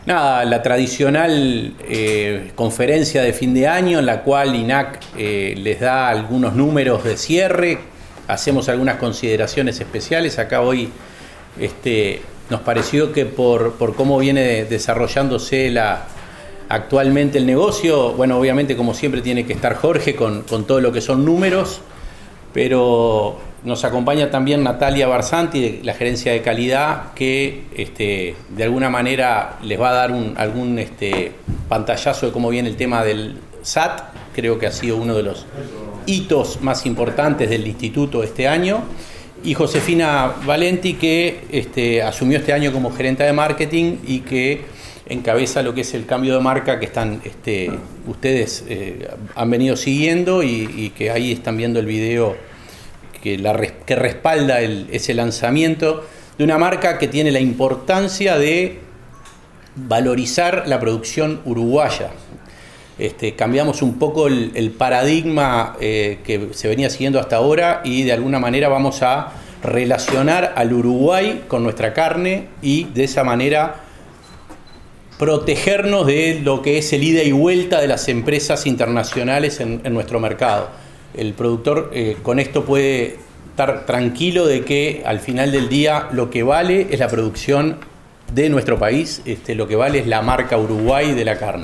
Nada, la tradicional conferencia de fin de año en la cual INAC les da algunos números de cierre, hacemos algunas consideraciones especiales. Acá hoy nos pareció que por cómo viene desarrollándose actualmente el negocio, bueno, obviamente como siempre tiene que estar Jorge con todo lo que son números, pero nos acompaña también Natalia Barsanti de la gerencia de calidad, que de alguna manera les va a dar algún pantallazo de cómo viene el tema del SAT. Creo que ha sido uno de los hitos más importantes del instituto este año. Y Josefina Valenti, que asumió este año como gerente de marketing y que encabeza lo que es el cambio de marca que están ustedes han venido siguiendo y que ahí están viendo el video que respalda ese lanzamiento de una marca que tiene la importancia de valorizar la producción uruguaya. Cambiamos un poco el paradigma que se venía siguiendo hasta ahora y de alguna manera vamos a relacionar al Uruguay con nuestra carne y de esa manera protegernos de lo que es el ida y vuelta de las empresas internacionales en nuestro mercado. El productor con esto puede estar tranquilo de que al final del día lo que vale es la producción de nuestro país, lo que vale es la marca Uruguay de la carne.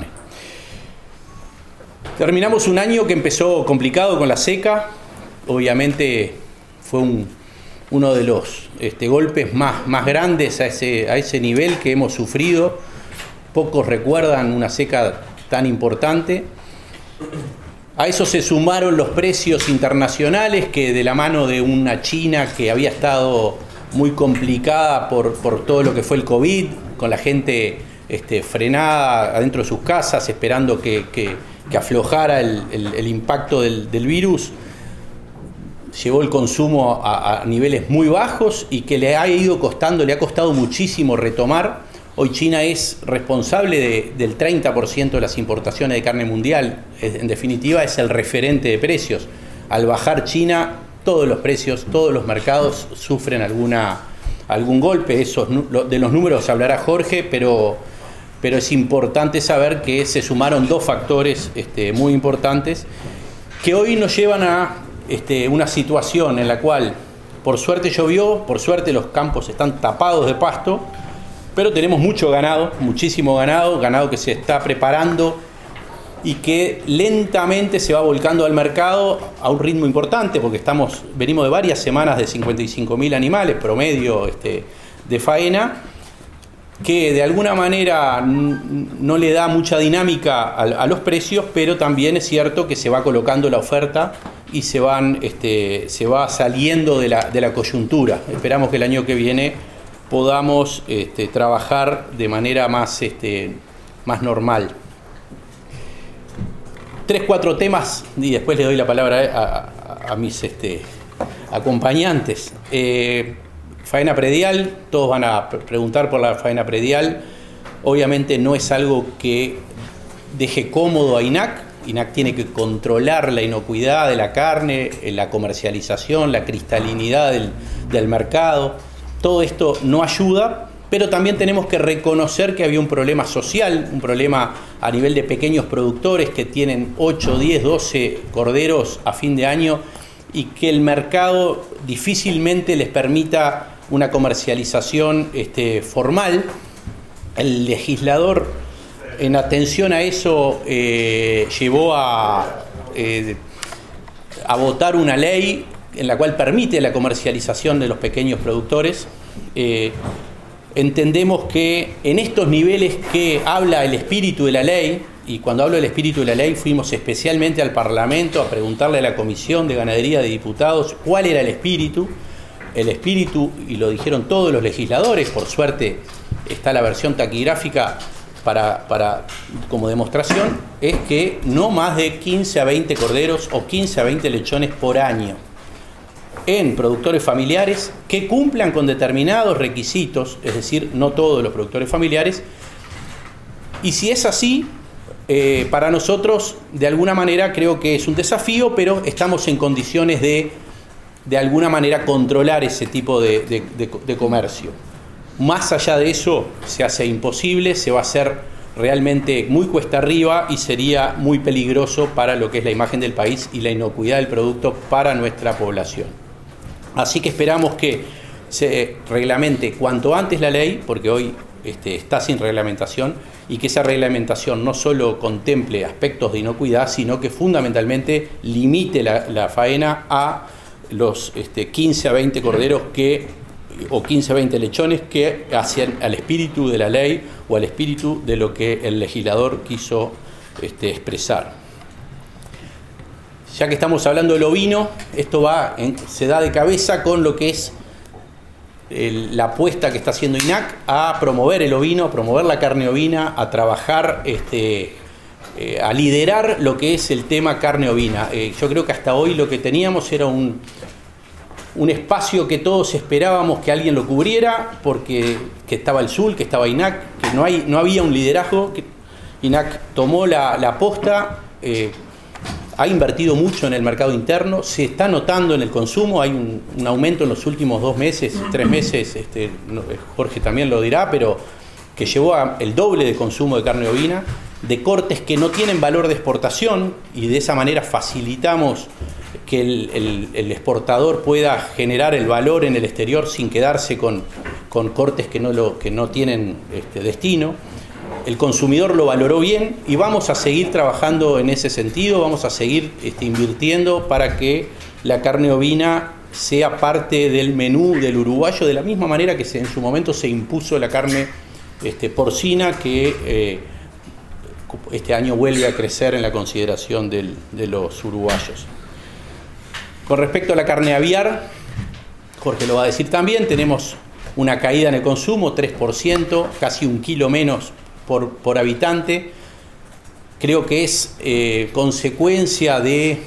Terminamos un año que empezó complicado con la seca. Obviamente fue uno de los golpes más grandes a ese nivel que hemos sufrido. Pocos recuerdan una seca tan importante. A eso se sumaron los precios internacionales, que de la mano de una China que había estado muy complicada por todo lo que fue el COVID, con la gente frenada adentro de sus casas, esperando que aflojara el impacto del virus, llevó el consumo a niveles muy bajos y que le ha costado muchísimo retomar. Hoy China es responsable del 30% de las importaciones de carne mundial. En definitiva, es el referente de precios. Al bajar China, todos los precios, todos los mercados sufren algún golpe. De los números hablará Jorge, pero es importante saber que se sumaron dos factores muy importantes que hoy nos llevan a una situación en la cual, por suerte llovió, por suerte los campos están tapados de pasto, pero tenemos mucho ganado, muchísimo ganado que se está preparando y que lentamente se va volcando al mercado a un ritmo importante, porque venimos de varias semanas de 55.000 animales promedio de faena, que de alguna manera no le da mucha dinámica a los precios, pero también es cierto que se va colocando la oferta y se va saliendo de la coyuntura. Esperamos que el año que viene podamos trabajar de manera más normal. 3-4 temas y después le doy la palabra a mis acompañantes. Faena predial, todos van a preguntar por la faena predial. Obviamente no es algo que deje cómodo a INAC. INAC tiene que controlar la inocuidad de la carne, la comercialización, la cristalinidad del mercado. Todo esto no ayuda, pero también tenemos que reconocer que había un problema social, un problema a nivel de pequeños productores que tienen 8, 10, 12 corderos a fin de año y que el mercado difícilmente les permita una comercialización formal. El legislador, en atención a eso, llevó a votar una ley en la cual permite la comercialización de los pequeños productores. Entendemos que en estos niveles que habla el espíritu de la ley, y cuando hablo del espíritu de la ley fuimos especialmente al Parlamento a preguntarle a la Comisión de Ganadería de Diputados cuál era el espíritu, y lo dijeron todos los legisladores, por suerte está la versión taquigráfica como demostración, es que no más de 15 a 20 corderos o 15 a 20 lechones por año en productores familiares que cumplan con determinados requisitos, es decir, no todos los productores familiares. Y si es así, para nosotros, de alguna manera, creo que es un desafío, pero estamos en condiciones de alguna manera, controlar ese tipo de comercio. Más allá de eso se hace imposible, se va a hacer realmente muy cuesta arriba y sería muy peligroso para lo que es la imagen del país y la inocuidad del producto para nuestra población. Así que esperamos que se reglamente cuanto antes la ley, porque hoy está sin reglamentación, y que esa reglamentación no solo contemple aspectos de inocuidad, sino que fundamentalmente limite la faena a los 15 a 20 corderos o 15 a 20 lechones que hacían al espíritu de la ley o al espíritu de lo que el legislador quiso expresar. Ya que estamos hablando del ovino, esto se da de cabeza con lo que es la apuesta que está haciendo INAC a promover el ovino, a promover la carne ovina, a trabajar, a liderar lo que es el tema carne ovina. Yo creo que hasta hoy lo que teníamos era un espacio que todos esperábamos que alguien lo cubriera, porque que estaba el SUL, que estaba INAC, que no había un liderazgo. Que INAC tomó la posta, ha invertido mucho en el mercado interno, se está notando en el consumo, hay un aumento en los últimos 2 meses, 3 meses, Jorge también lo dirá, pero que llevó el doble de consumo de carne ovina, de cortes que no tienen valor de exportación, y de esa manera facilitamos que el exportador pueda generar el valor en el exterior sin quedarse con cortes que no tienen destino. El consumidor lo valoró bien y vamos a seguir trabajando en ese sentido, vamos a seguir invirtiendo para que la carne ovina sea parte del menú del uruguayo, de la misma manera que en su momento se impuso la carne porcina, que este año vuelve a crecer en la consideración de los uruguayos. Con respecto a la carne aviar, Jorge lo va a decir también, tenemos una caída en el consumo, 3%, casi 1 kilo menos por habitante. Creo que es consecuencia de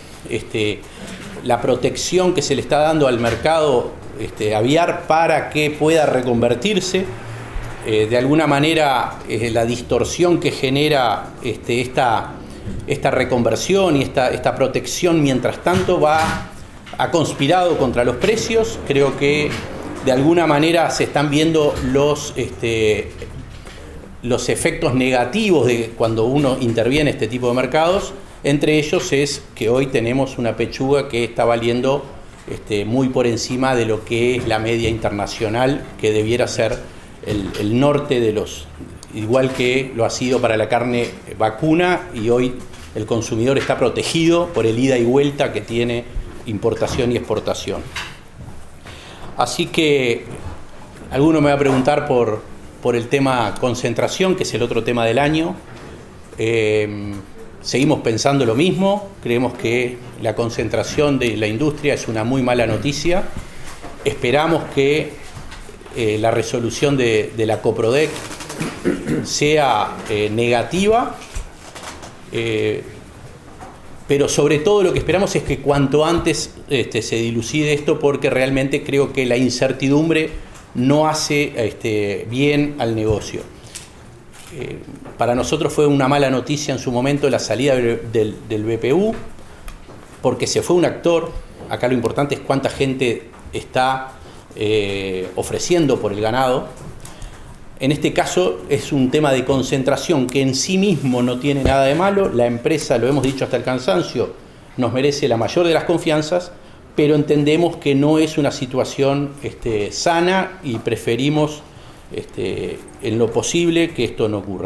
la protección que se le está dando al mercado aviar para que pueda reconvertirse. De alguna manera la distorsión que genera esta reconversión y esta protección mientras tanto ha conspirado contra los precios. Creo que de alguna manera se están viendo los efectos negativos de cuando uno interviene en este tipo de mercados. Entre ellos es que hoy tenemos una pechuga que está valiendo muy por encima de lo que es la media internacional, que debiera ser el norte igual que lo ha sido para la carne vacuna, y hoy el consumidor está protegido por el ida y vuelta que tiene importación y exportación. Así que alguno me va a preguntar por el tema concentración, que es el otro tema del año. Seguimos pensando lo mismo, creemos que la concentración de la industria es una muy mala noticia. Esperamos que la resolución de la COPRODEC sea negativa, pero sobre todo lo que esperamos es que cuanto antes se dilucide esto, porque realmente creo que la incertidumbre no hace bien al negocio. Para nosotros fue una mala noticia en su momento la salida del BPU, porque se fue un actor. Acá lo importante es cuánta gente está ofreciendo por el ganado. En este caso es un tema de concentración que en sí mismo no tiene nada de malo. La empresa, lo hemos dicho hasta el cansancio, nos merece la mayor de las confianzas, pero entendemos que no es una situación sana y preferimos en lo posible que esto no ocurra.